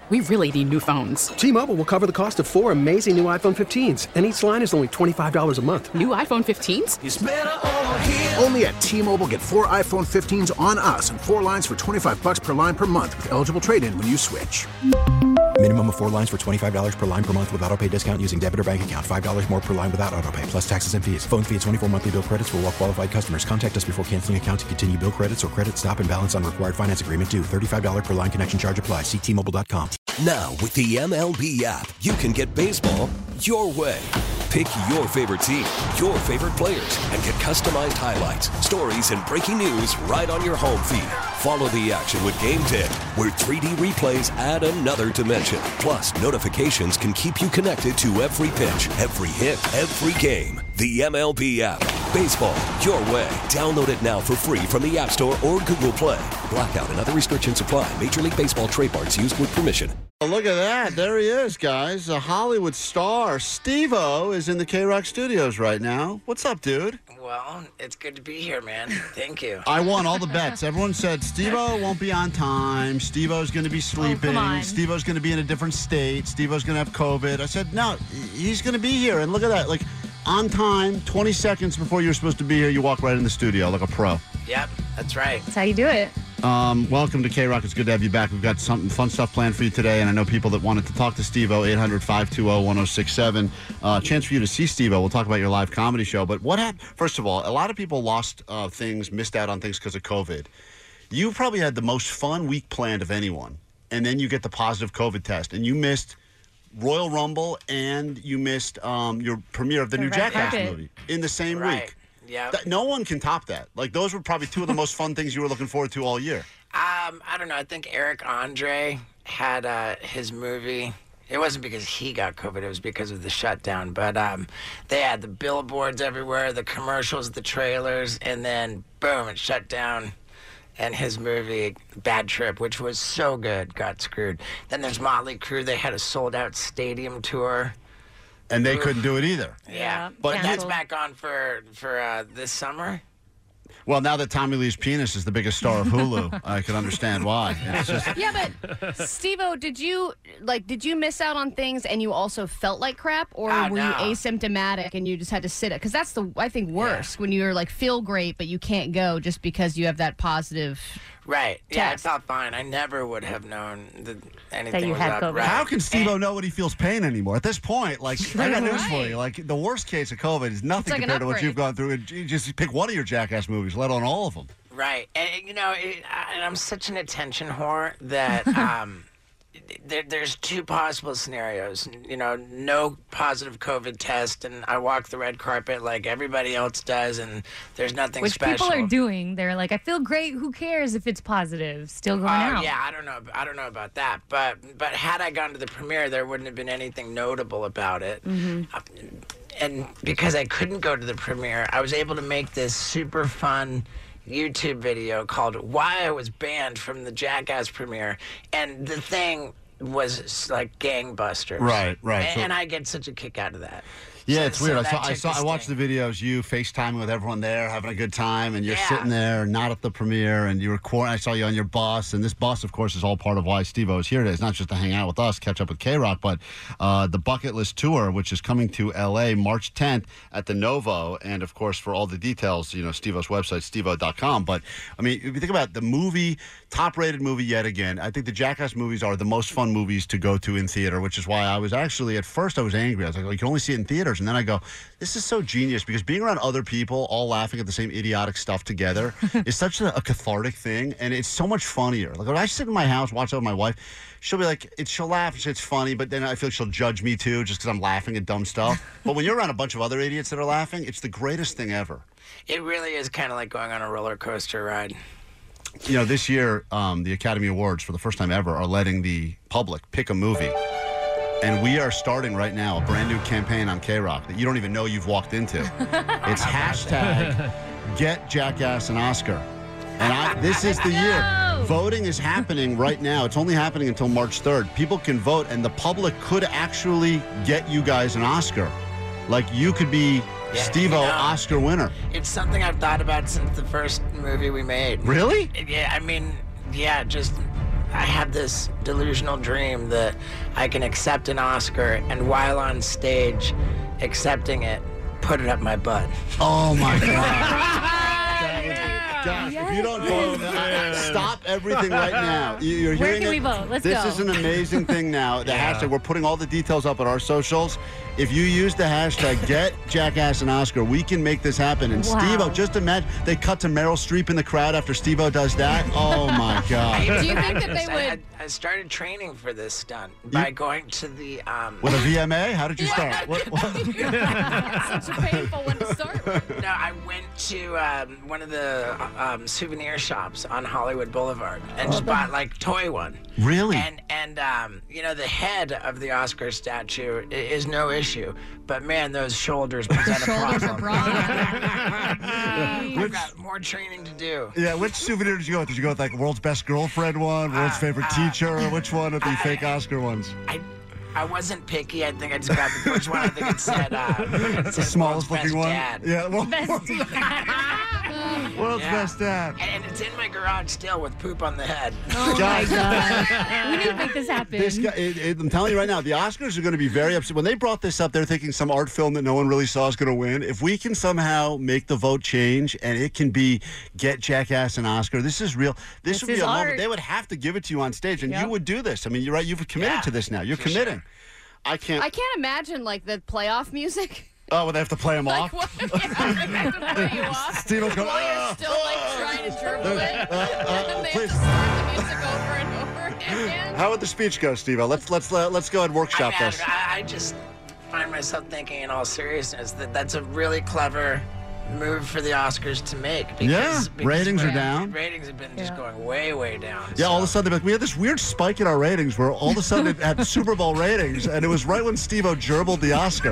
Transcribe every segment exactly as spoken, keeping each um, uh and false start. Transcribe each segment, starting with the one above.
we really need new phones. T-Mobile will cover the cost of four amazing new iPhone fifteens, and each line is only twenty-five dollars a month. New iPhone fifteens? It's better over here. Only at T-Mobile, get four iPhone fifteens on us and four lines for twenty-five dollars per line per month with eligible trade-in when you switch. Minimum of four lines for twenty-five dollars per line per month with autopay discount using debit or bank account. five dollars more per line without autopay, plus taxes and fees. Phone fee at twenty-four monthly bill credits for well-qualified customers. Contact us before canceling account to continue bill credits or credit stop and balance on required finance agreement due. thirty-five dollars per line connection charge applies. See T Mobile dot com. Now, with the M L B app, you can get baseball your way. Pick your favorite team, your favorite players, and get customized highlights, stories, and breaking news right on your home feed. Follow the action with Game Day, where three D replays add another dimension. Plus, notifications can keep you connected to every pitch, every hit, every game. The M L B app. Baseball your way. Download it now for free from the App Store or Google Play. Blackout and other restrictions apply. Major League Baseball trademarks used with permission. Look at that. There he is, guys. A Hollywood star. Steve-O is in the K-Rock studios right now. What's up, dude? Well, it's good to be here, man. Thank you. I won all the bets. Everyone said Steve-O won't be on time. Steve-O's going to be sleeping. Oh, Steve-O's going to be in a different state. Steve-O's going to have COVID. I said, no, he's going to be here. And look at that. Like, on time, twenty seconds before you're supposed to be here, you walk right in the studio like a pro. Yep, that's right. That's how you do it. Um, welcome to K-Rock. It's good to have you back. We've got some fun stuff planned for you today, and I know people that wanted to talk to Steve-O, eight hundred, five two zero, one zero six seven. Uh, chance for you to see Steve-O. We'll talk about your live comedy show. But what happened? First of all, a lot of people lost uh, things, missed out on things because of COVID. You probably had the most fun week planned of anyone, and then you get the positive COVID test, and you missed Royal Rumble, and you missed um, your premiere of the, the new Jackass carpet. movie in the same right. week. Yeah. No one can top that. Like, those were probably two of the most fun things you were looking forward to all year. Um, I don't know. I think Eric Andre had uh, his movie. It wasn't because he got COVID. It was because of the shutdown. But um, they had the billboards everywhere, the commercials, the trailers, and then, boom, it shut down. And his movie, Bad Trip, which was so good, got screwed. Then there's Motley Crue. They had a sold-out stadium tour. And they Oof. couldn't do it either. Yeah. But and that's back on for, for uh, this summer. Well, now that Tommy Lee's penis is the biggest star of Hulu, I can understand why. It's just... Yeah, but Steve-O, did you like did you miss out on things and you also felt like crap, or oh, were no. you asymptomatic and you just had to sit it? Because that's the I think worst yeah. when you're like feel great but you can't go just because you have that positive. Right. Test. Yeah, I felt fine. I never would have known that anything that you was had up. COVID. Right. How can Steve-O know when he feels pain anymore? At this point, like, I got news right. for you. Like, the worst case of COVID is nothing like compared to what you've gone through. And you just pick one of your Jackass movies, let alone all of them. Right. And, you know, it, I, I'm such an attention whore that... um, There, there's two possible scenarios. You know, no positive COVID test, and I walk the red carpet like everybody else does, and there's nothing Which special. Which people are doing. They're like, I feel great. Who cares if it's positive? Still going uh, out. Yeah, I don't know. I don't know about that. But but had I gone to the premiere, there wouldn't have been anything notable about it. Mm-hmm. Uh, and because I couldn't go to the premiere, I was able to make this super fun YouTube video called Why I Was Banned from the Jackass Premiere. And the thing was like gangbusters. Right, right. And, so, and I get such a kick out of that. Yeah, so, it's weird. So I saw, I saw, I watched the videos, you FaceTiming with everyone there, having a good time, and you're yeah. sitting there, not at the premiere, and you were. I saw you on your bus, and this bus, of course, is all part of why Steve-O is here today. It's not just to hang out with us, catch up with K-Rock, but uh, the Bucket List Tour, which is coming to L A March tenth at the Novo, and of course, for all the details, you know, Steve-O's website, steve o dot com. But I mean, if you think about the movie, top-rated movie yet again, I think the Jackass movies are the most fun movies to go to in theater, which is why I was actually at first I was angry. I was like, well, you can only see it in theaters, and then I go, this is so genius because being around other people all laughing at the same idiotic stuff together is such a, a cathartic thing, and it's so much funnier. Like when I sit in my house, watch it with my wife, she'll be like, it, she'll laugh and say it's funny, but then I feel like she'll judge me too just because I'm laughing at dumb stuff. But when you're around a bunch of other idiots that are laughing, it's the greatest thing ever. It really is kind of like going on a roller coaster ride. You know, this year, um, the Academy Awards, for the first time ever, are letting the public pick a movie. And we are starting right now a brand new campaign on K-Rock that you don't even know you've walked into. It's hashtag Get Jackass an Oscar. And I, this is the year. Voting is happening right now. It's only happening until March third. People can vote, and the public could actually get you guys an Oscar. Like, you could be yeah, Steve-O, you know, Oscar winner. It's something I've thought about since the first movie we made. Really? Yeah, I mean, yeah, just I have this delusional dream that I can accept an Oscar and while on stage accepting it, put it up my butt. Oh my God. Gosh, if you don't vote, uh, stop everything right now. You- You're Where hearing can it. we vote? Let's this go. is an amazing thing now. The hashtag, we're putting all the details up on our socials. If you use the hashtag Get Jackass and Oscar, we can make this happen. And Wow. Steve-O, just imagine they cut to Meryl Streep in the crowd after Steve-O does that. Oh my God. Do you think that they I, would? I, I started training for this stunt by going to the. Um, With a V M A? How did you start? What, what? Such a painful one to start with. No, I went to um, one of the um, souvenir shops on Hollywood Boulevard and just bought like toy one. Really? And and um, you know the head of the Oscar statue i- is no issue, but man, those shoulders present a Shoulders are problem. broad. I've got more training to do. Yeah, which souvenir did you go with? Did you go with like world's best girlfriend one, world's Uh, favorite uh, teacher, or which one of the I- fake Oscar ones? I I wasn't picky. I think I just grabbed the first one. I think it said uh, it said Smallest world's looking best one. dad. Yeah, well, Best world's Yeah. best dad. And it's in my garage still with poop on the head. Oh my Guys. God. We need to make this happen. This guy, it, it, I'm telling you right now, the Oscars are going to be very upset. When they brought this up, they're thinking some art film that no one really saw is going to win. If we can somehow make the vote change and it can be Get Jackass and Oscar, this is real. This, This would be is a moment. art. They would have to give it to you on stage, and Yep. you would do this. I mean, you're right. You've committed Yeah, to this now. You're for committing. sure. I can't. I can't imagine like the playoff music. Oh, well, they have to play them Like off. what? Yeah, they have to play you off. Steve-O's going, While "Ah, you're still like trying to dribble it, uh, and then they please." have to start the music over and over again. How would the speech go, Steve-O? Let's let's uh, let's go ahead and workshop I, mean, this. I, I just find myself thinking, in all seriousness, that that's a really clever move for the Oscars to make. Because, Yeah, because ratings are ra- down. Ratings have been just Yeah. going way, way down. Yeah, all of a so- sudden, they're like, we had this weird spike in our ratings where all of a sudden it had Super Bowl ratings, and it was right when Steve-O gerbiled the Oscar.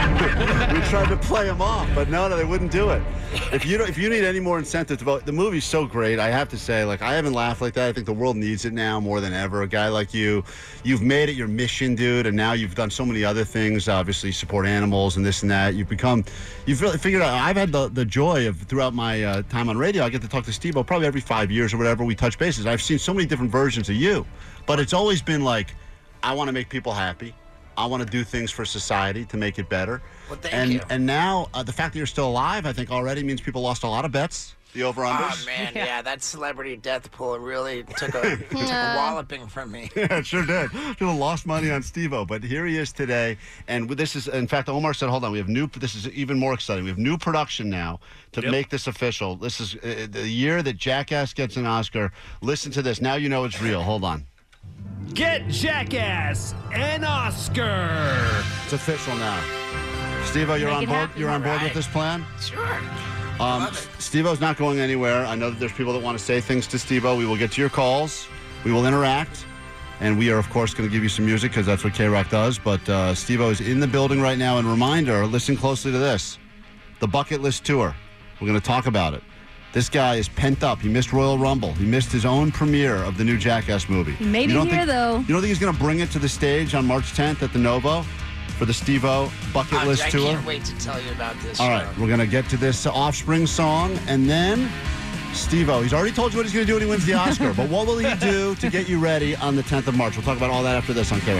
We tried to play him off, but no, no, they wouldn't do it. If you don't, if you need any more incentive to vote, the movie's so great. I have to say, like, I haven't laughed like that. I think the world needs it now more than ever. A guy like you, you've made it your mission, dude, and now you've done so many other things. Obviously, support animals and this and that. You've become, you've really figured out. I've had the, the joy of throughout my uh, time on radio. I get to talk to Steve-O probably every five years or whatever. We touch bases. I've seen so many different versions of you, but it's always been like, I want to make people happy. I want to do things for society to make it better. Well, thank and you. and now uh, the fact that you're still alive, I think already means people lost a lot of bets. The over-unders. Oh man, yeah. that celebrity death pool really took a, took a walloping from me. Yeah, it sure did. People lost money on Steve-O, but here he is today. And this is, in fact, Omar said, hold on, we have new, this is even more exciting. We have new production now to make this official. This is uh, the year that Jackass gets an Oscar. Listen to this. Now you know it's real. Hold on. Get Jackass an Oscar. It's official now. Steve-O, you're Make on it board? happen. You're on board All with right. this plan? Sure. Um, Love it. Steve-O's not going anywhere. I know that there's people that want to say things to Steve-O. We will get to your calls. We will interact. And we are, of course, going to give you some music because that's what K-Rock does. But uh, Steve-O is in the building right now. And reminder, listen closely to this. The Bucket List Tour. We're going to talk about it. This guy is pent up. He missed Royal Rumble. He missed his own premiere of the new Jackass movie. He may You be don't here, think, though. You don't think he's going to bring it to the stage on March tenth at the Novo for the Steve-O Bucket I, List I Tour? can't wait to tell you about this. All show. right, we're going to get to this uh, Offspring song, and then Steve-O. He's already told you what he's going to do when he wins the Oscar, but what will he do to get you ready on the tenth of March? We'll talk about all that after this on K-Rock.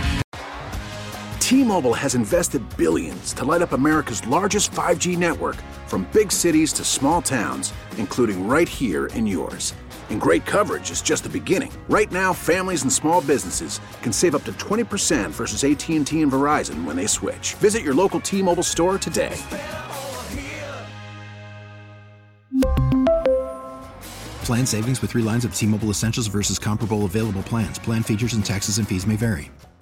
T-Mobile has invested billions to light up America's largest five G network, from big cities to small towns, including right here in yours. And great coverage is just the beginning. Right now, families and small businesses can save up to twenty percent versus A T and T and Verizon when they switch. Visit your local T-Mobile store today. Plan savings with three lines of T-Mobile Essentials versus comparable available plans. Plan features and taxes and fees may vary.